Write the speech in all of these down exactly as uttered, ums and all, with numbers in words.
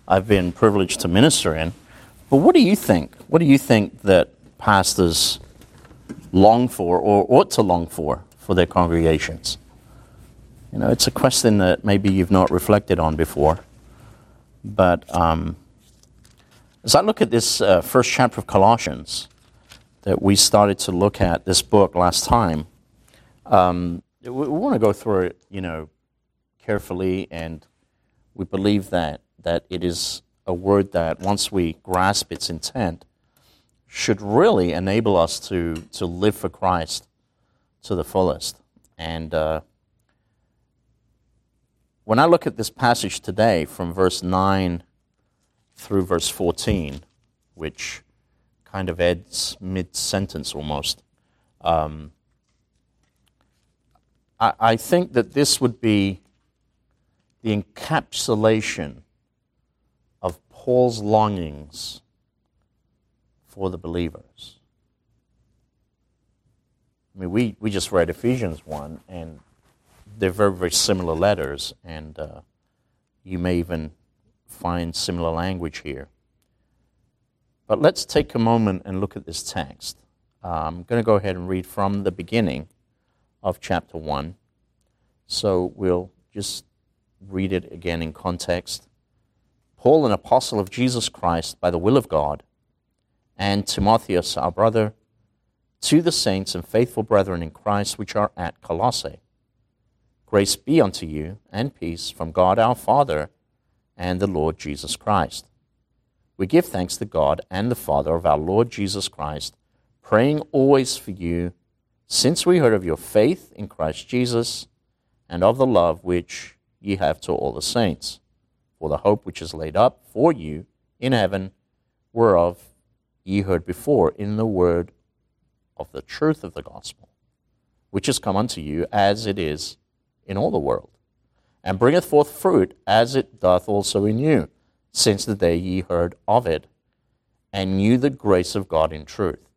I've been privileged to minister in. But what do you think? What do you think that pastors long for or ought to long for for their congregations? You know, it's a question that maybe you've not reflected on before. But um, as I look at this uh, first chapter of Colossians that we started to look at this book last time, um, we, we want to go through it, you know, carefully, and we believe that that it is a word that, once we grasp its intent, should really enable us to, to live for Christ to the fullest. And uh, when I look at this passage today from verse nine through verse fourteen, which kind of ends mid-sentence almost, um, I, I think that this would be the encapsulation of Paul's longings for the believers. I mean, we, we just read Ephesians one, and they're very, very similar letters, and uh, you may even find similar language here. But let's take a moment and look at this text. Uh, I'm going to go ahead and read from the beginning of chapter one. So we'll just read it again in context. Paul, an apostle of Jesus Christ by the will of God, and Timotheus, our brother, to the saints and faithful brethren in Christ which are at Colossae. Grace be unto you, and peace from God our Father and the Lord Jesus Christ. We give thanks to God and the Father of our Lord Jesus Christ, praying always for you, since we heard of your faith in Christ Jesus, and of the love which ye have to all the saints, for the hope which is laid up for you in heaven, whereof ye heard before in the word of the truth of the gospel, which is come unto you as it is in all the world, and bringeth forth fruit as it doth also in you, since the day ye heard of it, and knew the grace of God in truth.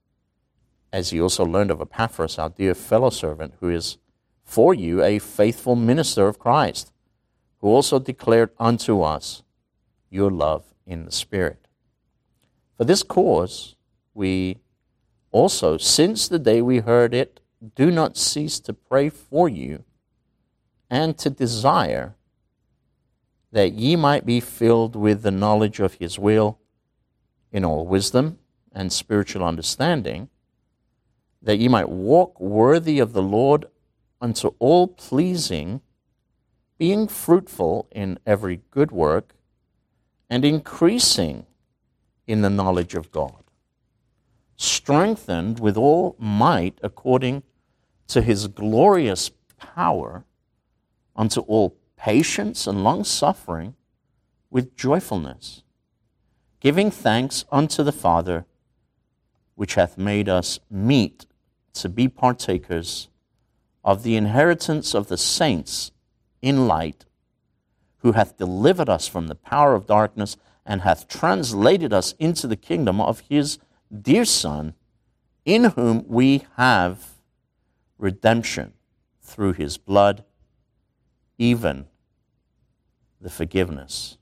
As ye also learned of Epaphras, our dear fellow servant, who is for you a faithful minister of Christ, who also declared unto us your love in the Spirit. For this cause we also, since the day we heard it, do not cease to pray for you, and to desire that ye might be filled with the knowledge of his will in all wisdom and spiritual understanding, that ye might walk worthy of the Lord unto all pleasing, being fruitful in every good work, and increasing in the knowledge of God, strengthened with all might according to his glorious power, unto all patience and long-suffering with joyfulness, giving thanks unto the Father, which hath made us meet to be partakers of the inheritance of the saints in light, who hath delivered us from the power of darkness, and hath translated us into the kingdom of his dear Son, in whom we have redemption through his blood, even the forgiveness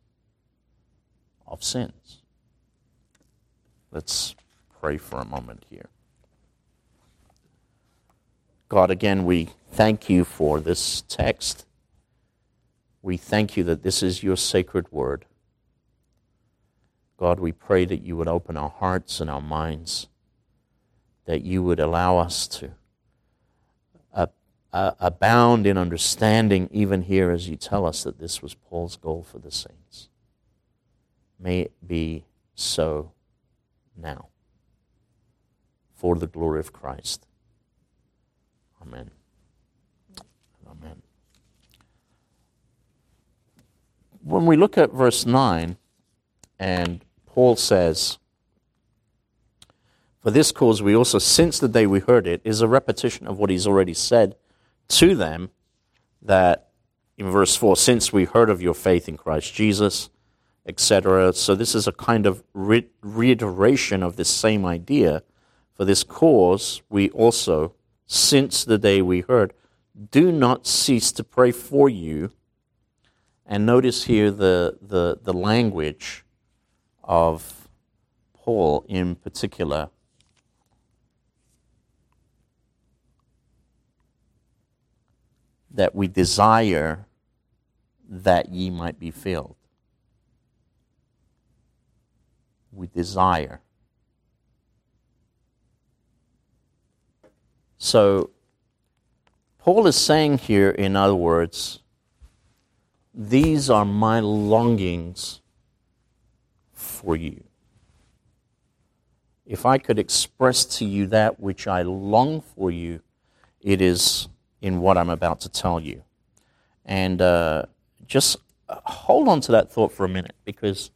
of sins. Let's pray for a moment here. God, again, we thank you for this text. We thank you that this is your sacred word. God, we pray that you would open our hearts and our minds, that you would allow us to uh, uh, abound in understanding, even here as you tell us that this was Paul's goal for the saints. May it be so now, for the glory of Christ. Amen. Amen. When we look at verse nine, and Paul says, for this cause we also, since the day we heard it, is a repetition of what he's already said to them, that in verse four, since we heard of your faith in Christ Jesus, et cetera. So this is a kind of re- reiteration of this same idea. For this cause we also, since the day we heard, do not cease to pray for you, And notice here the, the, the language of Paul in particular. That we desire that ye might be filled. We desire. So, Paul is saying here, in other words, these are my longings for you. If I could express to you that which I long for you, it is in what I'm about to tell you. And uh, just hold on to that thought for a minute, because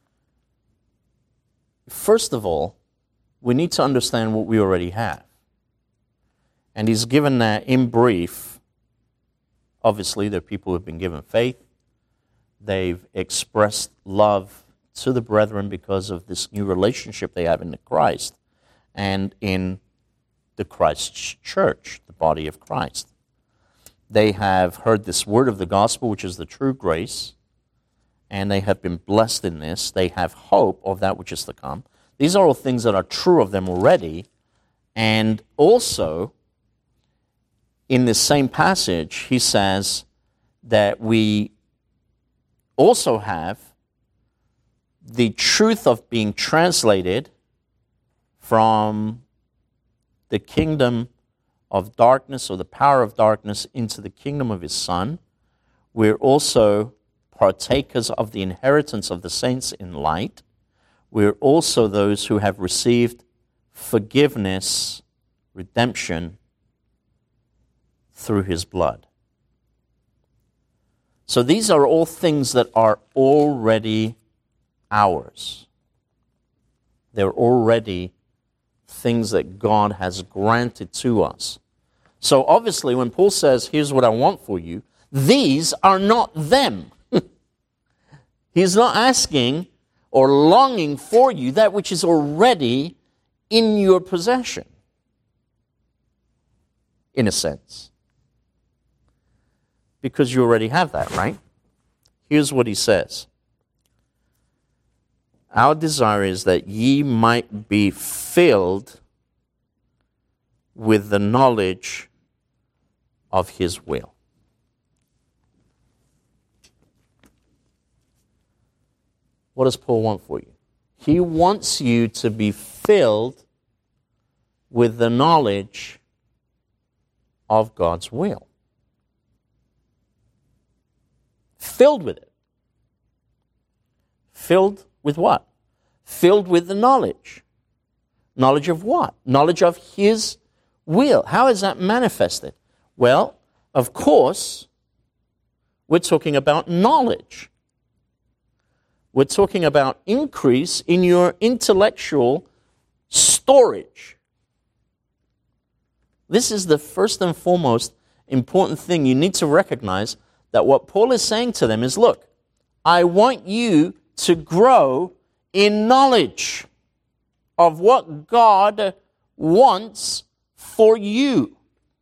first of all, we need to understand what we already have. And he's given that in brief. Obviously, there are people who have been given faith. They've expressed love to the brethren because of this new relationship they have in Christ and in the Christ church, the body of Christ. They have heard this word of the gospel, which is the true grace, and they have been blessed in this. They have hope of that which is to come. These are all things that are true of them already. And also, in this same passage, he says that we also have the truth of being translated from the kingdom of darkness, or the power of darkness, into the kingdom of his Son. We're also partakers of the inheritance of the saints in light. We're also those who have received forgiveness, redemption, through his blood. So these are all things that are already ours. They're already things that God has granted to us. So obviously when Paul says, here's what I want for you, these are not them. He's not asking or longing for you that which is already in your possession, in a sense. Because you already have that, right? Here's what he says. Our desire is that ye might be filled with the knowledge of his will. What does Paul want for you? He wants you to be filled with the knowledge of God's will. Filled with it. Filled with what? Filled with the knowledge. Knowledge of what? Knowledge of his will. How is that manifested? Well, of course, we're talking about knowledge. We're talking about increase in your intellectual storage. This is the first and foremost important thing you need to recognize, that what Paul is saying to them is, look, I want you to grow in knowledge of what God wants for you.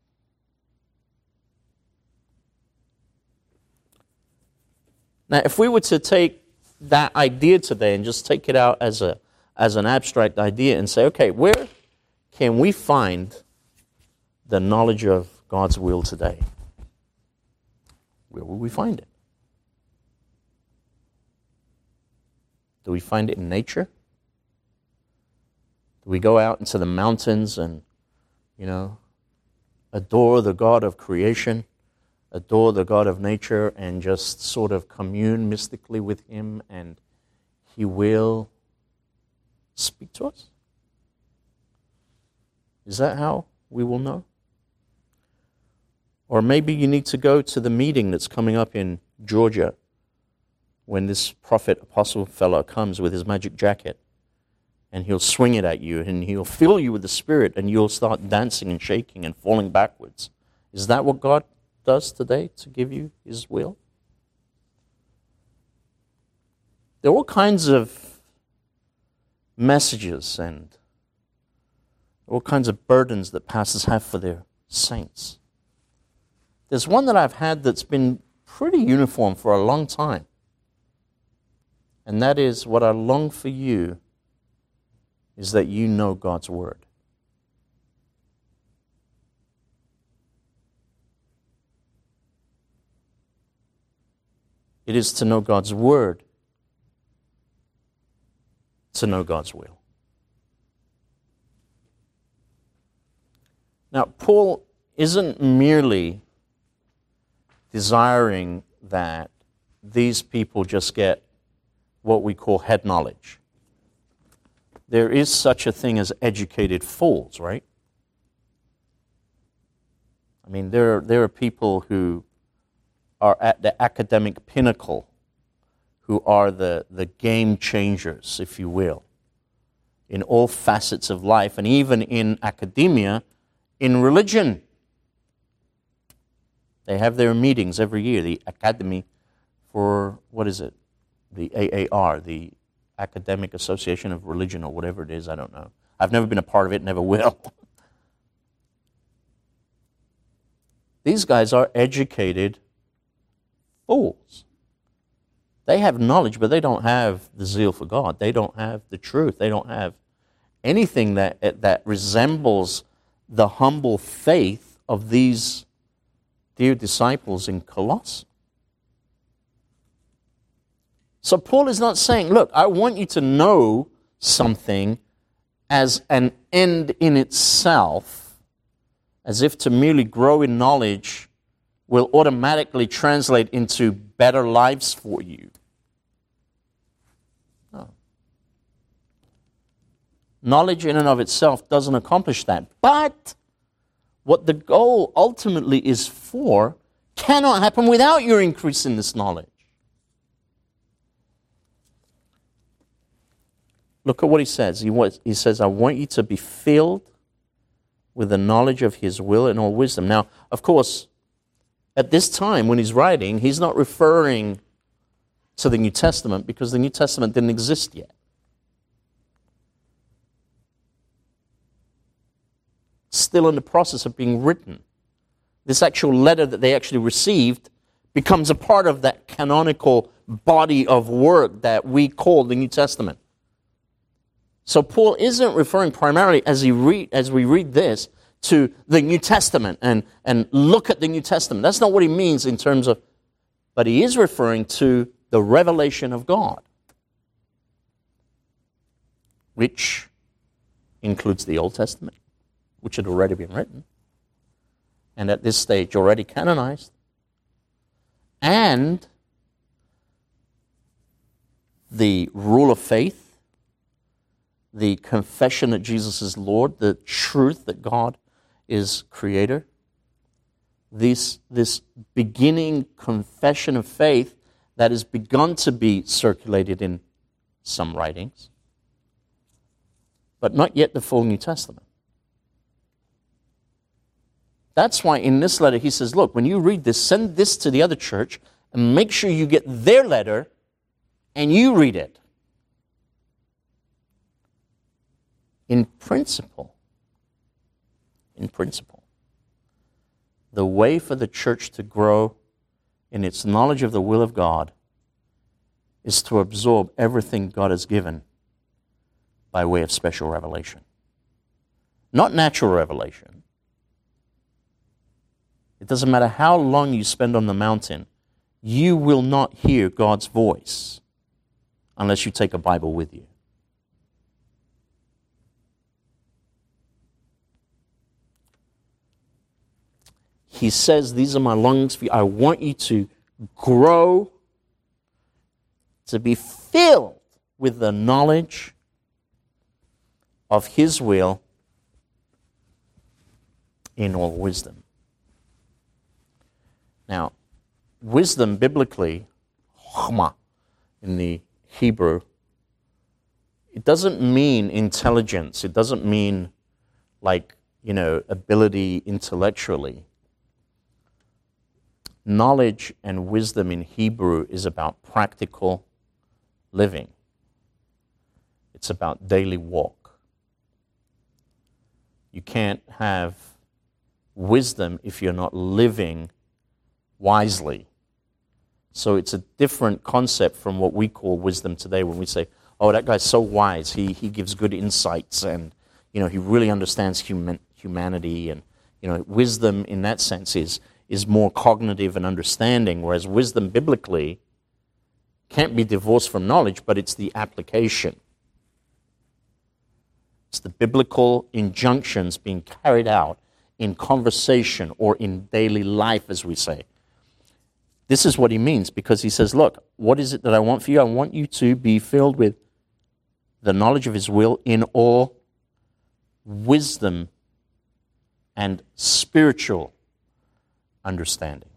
Now, if we were to take that idea today and just take it out as a as an abstract idea and say, okay, where can we find the knowledge of God's will today? Where will we find it? Do we find it in nature? Do we go out into the mountains and, you know, adore the God of creation, adore the God of nature, and just sort of commune mystically with him, and he will speak to us? Is that how we will know? Or maybe you need to go to the meeting that's coming up in Georgia when this prophet apostle fellow comes with his magic jacket, and he'll swing it at you and he'll fill you with the Spirit, and you'll start dancing and shaking and falling backwards. Is that what God does today to give you his will? There are all kinds of messages and all kinds of burdens that pastors have for their saints. There's one that I've had that's been pretty uniform for a long time. And that is, what I long for you is that you know God's Word. It is to know God's Word, to know God's will. Now, Paul isn't merely desiring that these people just get what we call head knowledge. There is such a thing as educated fools, right? I mean, there, there are people who are at the academic pinnacle, who are the, the game changers, if you will, in all facets of life, and even in academia, in religion. They have their meetings every year, the Academy for, what is it? The A A R, the Academic Association of Religion, or whatever it is, I don't know. I've never been a part of it, never will. These guys are educated fools. They have knowledge, but they don't have the zeal for God. They don't have the truth. They don't have anything that, that resembles the humble faith of these dear disciples in Colossae. So Paul is not saying, look, I want you to know something as an end in itself, as if to merely grow in knowledge will automatically translate into better lives for you. No. Knowledge in and of itself doesn't accomplish that. But what the goal ultimately is for cannot happen without your increase in this knowledge. Look at what he says. He, was, he says, I want you to be filled with the knowledge of His will and all wisdom. Now, of course, at this time when he's writing, he's not referring to the New Testament because the New Testament didn't exist yet. Still in the process of being written. This actual letter that they actually received becomes a part of that canonical body of work that we call the New Testament. So Paul isn't referring primarily, as he read, as we read this, to the New Testament and, and look at the New Testament. That's not what he means in terms of, but he is referring to the revelation of God, which includes the Old Testament, which had already been written, and at this stage already canonized, and the rule of faith, the confession that Jesus is Lord, the truth that God is Creator, this, this beginning confession of faith that has begun to be circulated in some writings, but not yet the full New Testament. That's why in this letter he says, look, when you read this, send this to the other church and make sure you get their letter and you read it. In principle, in principle, the way for the church to grow in its knowledge of the will of God is to absorb everything God has given by way of special revelation. Not natural revelation. It doesn't matter how long you spend on the mountain, you will not hear God's voice unless you take a Bible with you. He says, these are my longings for you. I want you to grow, to be filled with the knowledge of His will in all wisdom. Now, wisdom biblically, chokmah in the Hebrew, it doesn't mean intelligence. It doesn't mean like, you know, ability intellectually. Knowledge and wisdom in Hebrew is about practical living. It's about daily walk. You can't have wisdom if you're not living wisely. So it's a different concept from what we call wisdom today when we say, oh, that guy's so wise, he, he gives good insights, and you know, he really understands human, humanity, and you know, wisdom in that sense is, is more cognitive and understanding, whereas wisdom biblically can't be divorced from knowledge, but it's the application. It's the biblical injunctions being carried out in conversation or in daily life, as we say. This is what he means, because he says, look, what is it that I want for you? I want you to be filled with the knowledge of his will in all wisdom and spiritual understanding.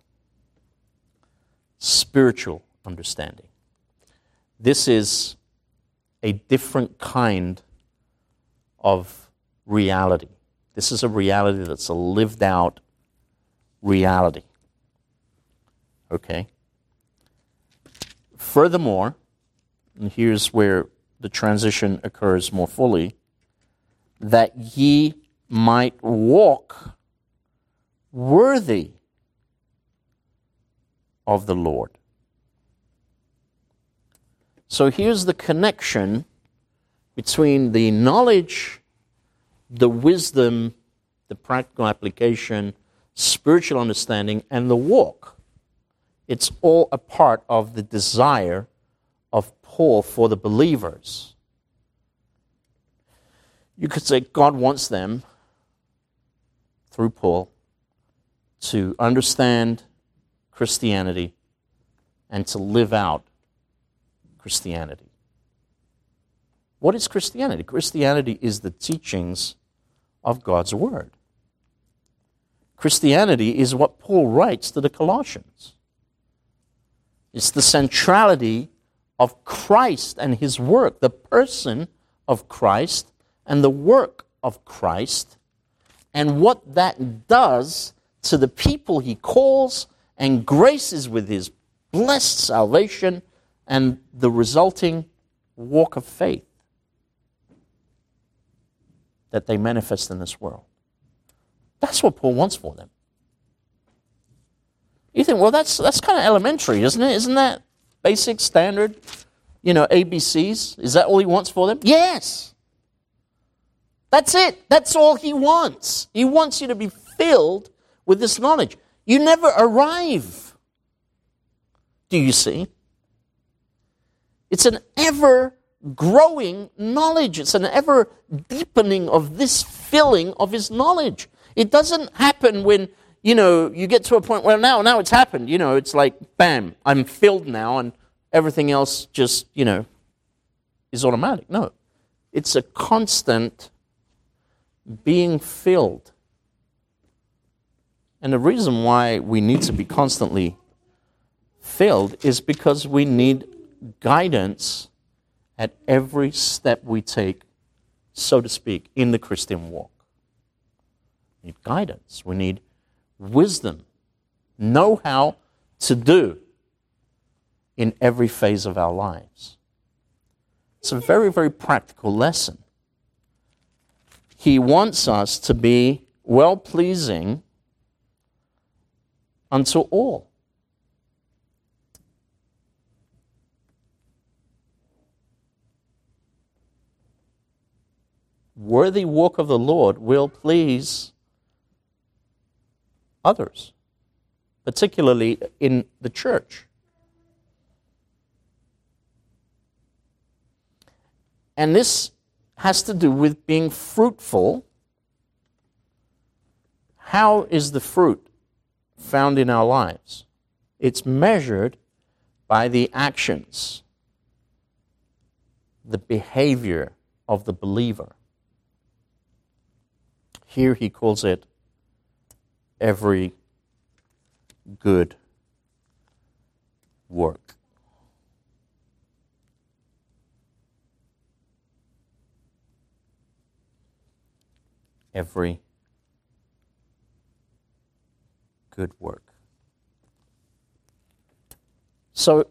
Spiritual understanding. This is a different kind of reality. This is a reality that's a lived out reality. Okay? Furthermore, and here's where the transition occurs more fully, that ye might walk worthy of the Lord. So here's the connection between the knowledge, the wisdom, the practical application, spiritual understanding, and the walk. It's all a part of the desire of Paul for the believers. You could say God wants them, through Paul, to understand Christianity and to live out Christianity. What is Christianity? Christianity is the teachings of God's Word. Christianity is what Paul writes to the Colossians. It's the centrality of Christ and his work, the person of Christ and the work of Christ, and what that does to the people he calls and graces with his blessed salvation and the resulting walk of faith that they manifest in this world. That's what Paul wants for them. You think, well, that's that's kind of elementary, isn't it? Isn't that basic, standard, you know, A B Cs? Is that all he wants for them? Yes. That's it. That's all he wants. He wants you to be filled with this knowledge. You never arrive. Do you see? It's an ever-growing knowledge. It's an ever-deepening of this filling of his knowledge. It doesn't happen when, you know, you get to a point where now, now it's happened. You know, it's like, bam, I'm filled now, and everything else just, you know, is automatic. No. It's a constant being filled. And the reason why we need to be constantly filled is because we need guidance at every step we take, so to speak, in the Christian walk. We need guidance. We need wisdom. Know how to do in every phase of our lives. It's a very, very practical lesson. He wants us to be well-pleasing unto all. Worthy walk of the Lord will please others, particularly in the church. And this has to do with being fruitful. How is the fruit found in our lives? It's measured by the actions, the behavior of the believer. Here he calls it every good work. Every good work. So,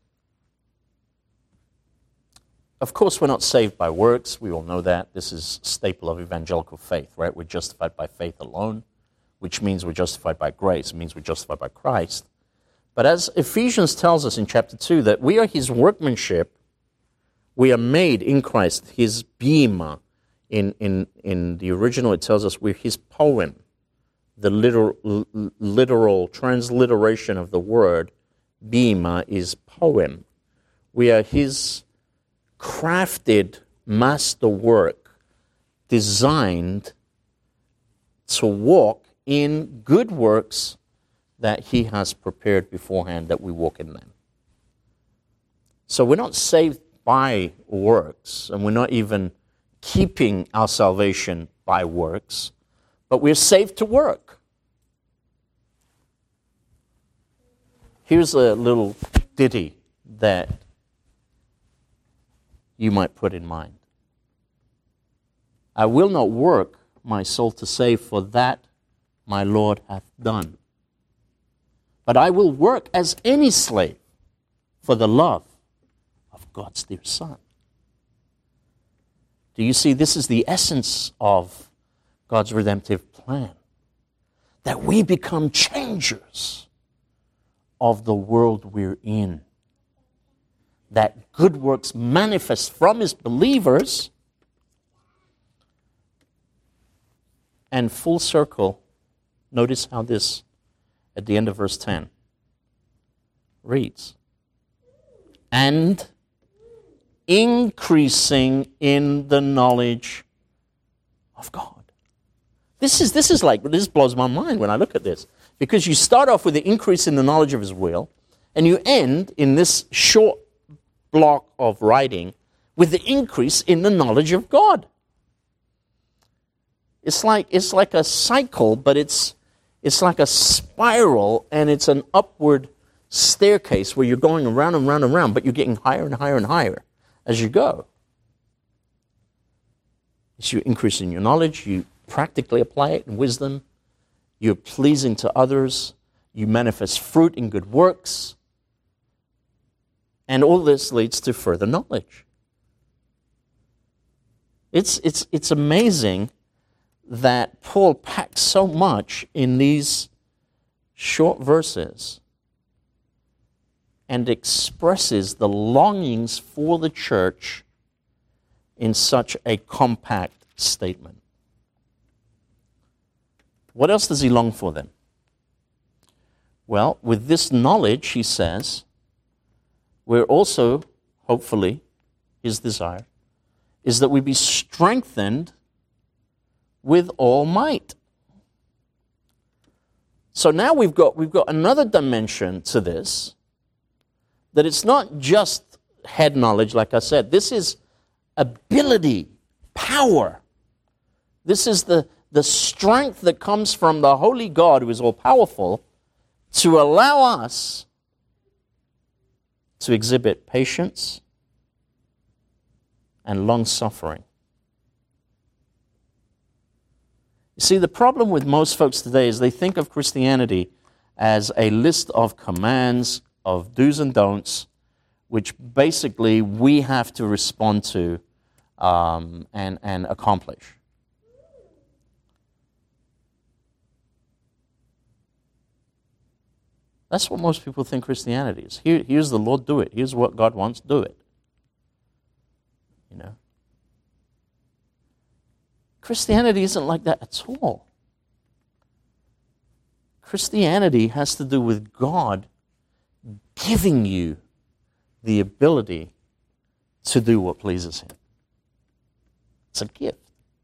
of course, we're not saved by works. We all know that. This is a staple of evangelical faith, right? We're justified by faith alone, which means we're justified by grace. It means we're justified by Christ. But as Ephesians tells us in chapter two, that we are his workmanship, we are made in Christ, his bema. In, in, in the original, it tells us we're his poem. The literal, literal transliteration of the word bema is poem. We are his crafted masterwork, designed to walk in good works that he has prepared beforehand that we walk in them. So we're not saved by works, and we're not even keeping our salvation by works, but we're saved to work. Here's a little ditty that you might put in mind. I will not work my soul to save, for that my Lord hath done. But I will work as any slave for the love of God's dear Son. Do you see, this is the essence of God's redemptive plan. That we become changers of the world we're in. That good works manifest from his believers. And full circle, notice how this, at the end of verse ten, reads. And increasing in the knowledge of God. This is, this is like, this blows my mind when I look at this. Because you start off with the increase in the knowledge of his will, and you end in this short block of writing with the increase in the knowledge of God. It's like, it's like a cycle, but it's, it's like a spiral, and it's an upward staircase where you're going around and round and round, but you're getting higher and higher and higher as you go. As you increase in your knowledge, you practically apply it in wisdom, you're pleasing to others, you manifest fruit in good works, and all this leads to further knowledge. It's, it's, it's amazing that Paul packs so much in these short verses and expresses the longings for the church in such a compact statement. What else does he long for then? Well, with this knowledge, he says, we're also, hopefully, his desire, is that we be strengthened with all might. So now we've got, we've got another dimension to this, that it's not just head knowledge, like I said. This is ability, power. This is the, the strength that comes from the Holy God, who is all-powerful, to allow us to exhibit patience and long-suffering. You see, the problem with most folks today is they think of Christianity as a list of commands, of do's and don'ts, which basically we have to respond to um, and, and accomplish. That's what most people think Christianity is. Here, here's the Lord, do it. Here's what God wants, do it. You know? Christianity isn't like that at all. Christianity has to do with God giving you the ability to do what pleases him. It's a gift.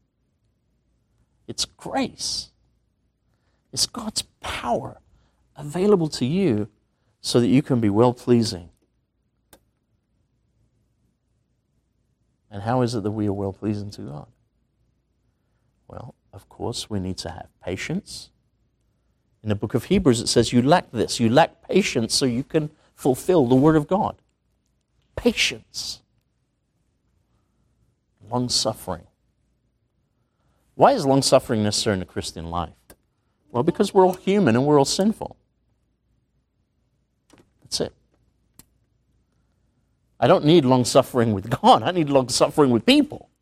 It's grace. It's God's power available to you so that you can be well-pleasing. And how is it that we are well-pleasing to God? Well, of course, we need to have patience. In the book of Hebrews, it says you lack this. You lack patience so you can fulfill the Word of God. Patience. Long-suffering. Why is long-suffering necessary in the Christian life? Well, because we're all human and we're all sinful. That's it. I don't need long-suffering with God. I need long-suffering with people.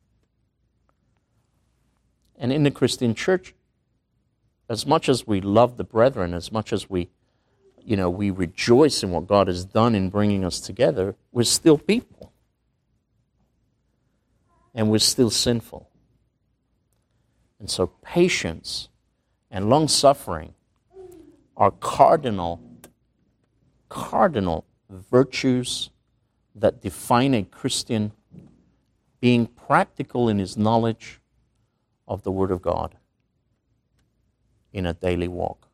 And in the Christian church, as much as we love the brethren, as much as we you know, we rejoice in what God has done in bringing us together, we're still people. And we're still sinful. And so patience and long-suffering are cardinal, cardinal virtues that define a Christian being practical in his knowledge of the Word of God in a daily walk.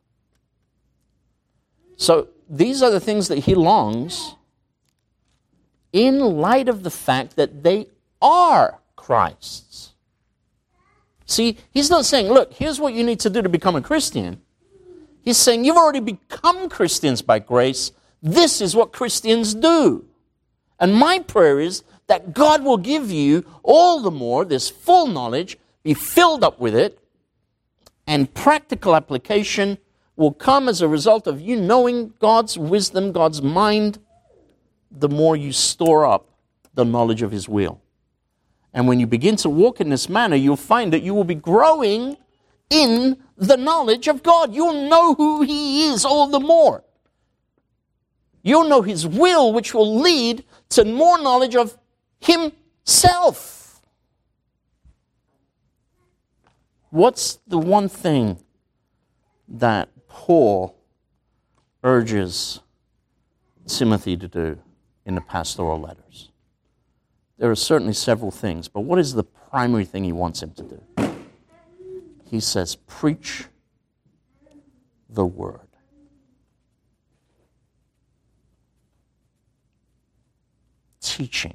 So these are the things that he longs in light of the fact that they are Christ's. See, he's not saying, look, here's what you need to do to become a Christian. He's saying, you've already become Christians by grace. This is what Christians do. And my prayer is that God will give you all the more this full knowledge, be filled up with it, and practical application will come as a result of you knowing God's wisdom, God's mind, the more you store up the knowledge of His will. And when you begin to walk in this manner, you'll find that you will be growing in the knowledge of God. You'll know who He is all the more. You'll know His will, which will lead to more knowledge of Himself. What's the one thing that Paul urges Timothy to do in the pastoral letters? There are certainly several things, but what is the primary thing he wants him to do? He says, preach the word. Teaching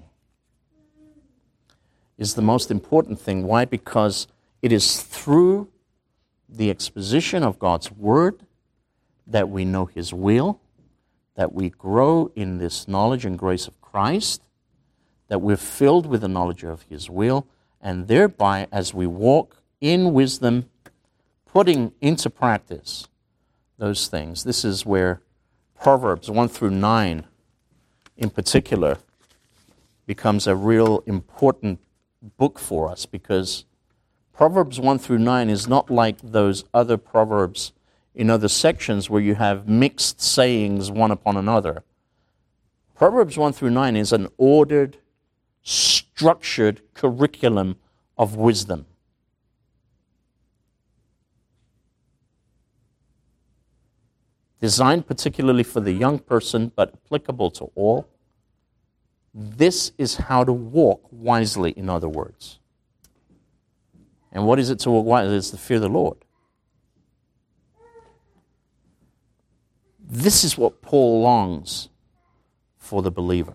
is the most important thing. Why? Because it is through the exposition of God's word that we know His will, that we grow in this knowledge and grace of Christ, that we're filled with the knowledge of His will, and thereby, as we walk in wisdom, putting into practice those things. This is where Proverbs one through nine, in particular, becomes a real important book for us, because Proverbs one through nine is not like those other Proverbs in other sections where you have mixed sayings one upon another. Proverbs one through nine is an ordered, structured curriculum of wisdom. Designed particularly for the young person, but applicable to all. This is how to walk wisely, in other words. And what is it to walk wisely? It's to fear the Lord. This is what Paul longs for the believer.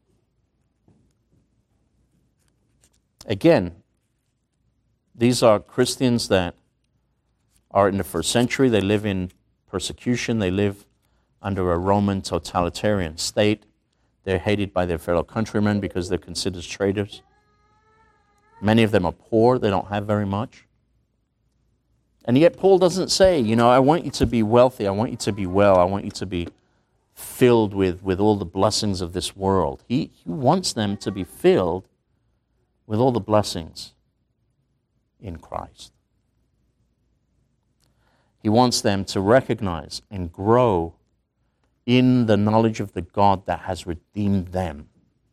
Again, these are Christians that are in the first century. They live in persecution. They live under a Roman totalitarian state. They're hated by their fellow countrymen because they're considered traitors. Many of them are poor. They don't have very much. And yet Paul doesn't say, you know, I want you to be wealthy. I want you to be well. I want you to be filled with, with all the blessings of this world. He, he wants them to be filled with all the blessings in Christ. He wants them to recognize and grow in the knowledge of the God that has redeemed them.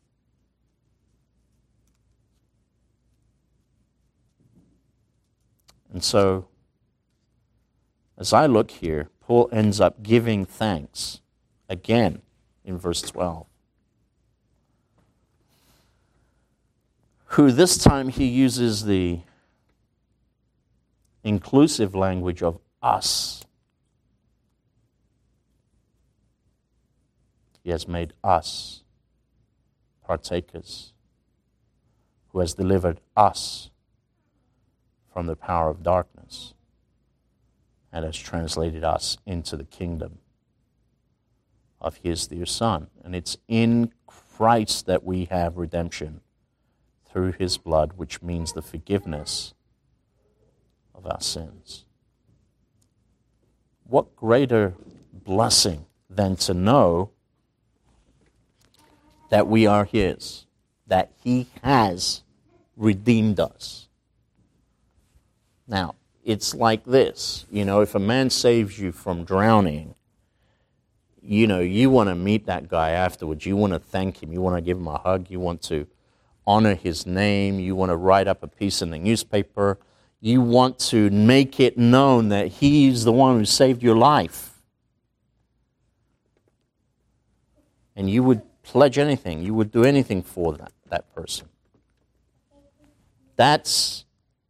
And so, as I look here, Paul ends up giving thanks again in verse twelve. Who this time he uses the inclusive language of us. He has made us partakers, who has delivered us from the power of darkness and has translated us into the kingdom of His dear Son. And it's in Christ that we have redemption through His blood, which means the forgiveness of our sins. What greater blessing than to know that we are His, that He has redeemed us. Now, it's like this, you know, if a man saves you from drowning, you know, you want to meet that guy afterwards. You want to thank him. You want to give him a hug. You want to honor his name. You want to write up a piece in the newspaper. You want to make it known that he's the one who saved your life. And you would pledge anything. You would do anything for that, that person. That's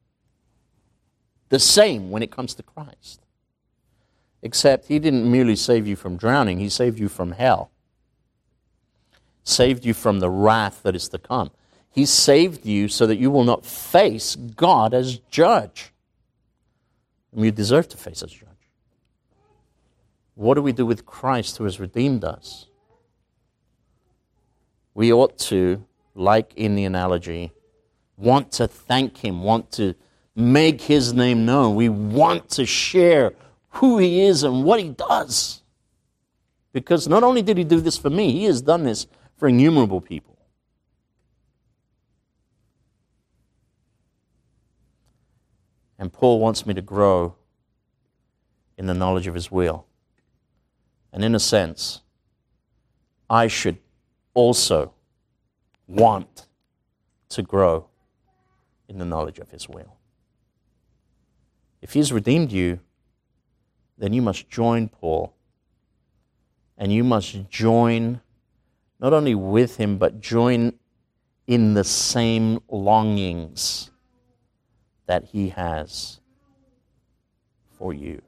the same when it comes to Christ. Except he didn't merely save you from drowning, he saved you from hell. Saved you from the wrath that is to come. He saved you so that you will not face God as judge. And you deserve to face as judge. What do we do with Christ who has redeemed us? We ought to, like in the analogy, want to thank him, want to make his name known. We want to share who he is and what he does. Because not only did he do this for me, he has done this for innumerable people. And Paul wants me to grow in the knowledge of his will. And in a sense, I should also want to grow in the knowledge of his will. If he's redeemed you, then you must join Paul. And you must join not only with him, but join in the same longings that he has for you.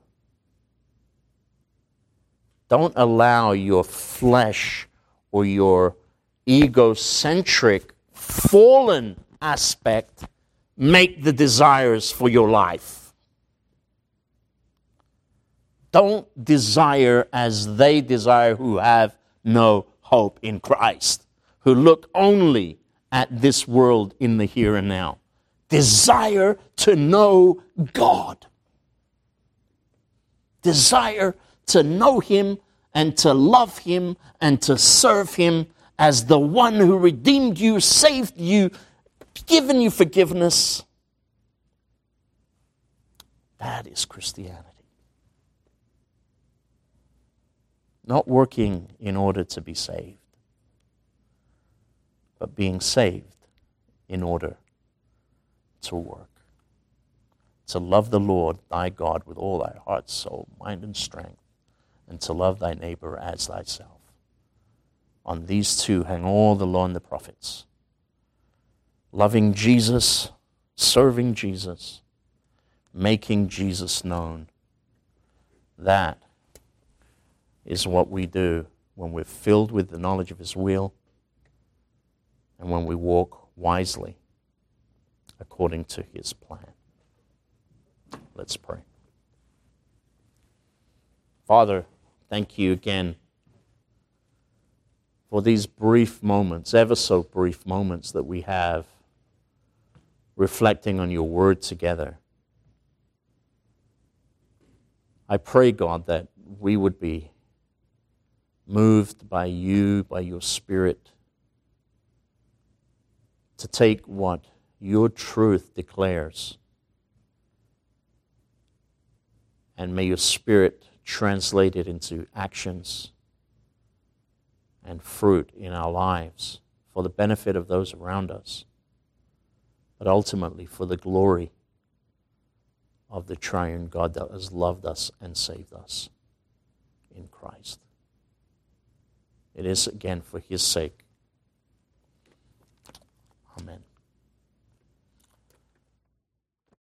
Don't allow your flesh or your egocentric, fallen aspect make the desires for your life. Don't desire as they desire who have no hope in Christ, who look only at this world in the here and now. Desire to know God. Desire to know him and to love him and to serve him as the one who redeemed you, saved you, given you forgiveness. That is Christianity. Not working in order to be saved, but being saved in order to work. To love the Lord thy God with all thy heart, soul, mind, and strength, and to love thy neighbor as thyself. On these two hang all the law and the prophets. Loving Jesus, serving Jesus, making Jesus known. That is what we do when we're filled with the knowledge of his will and when we walk wisely according to his plan. Let's pray. Father, thank you again for these brief moments, ever so brief moments that we have reflecting on your word together. I pray, God, that we would be moved by you, by your Spirit, to take what your truth declares, and may your Spirit translate it into actions and fruit in our lives for the benefit of those around us, but ultimately for the glory of the triune God that has loved us and saved us in Christ. It is again for his sake. Amen.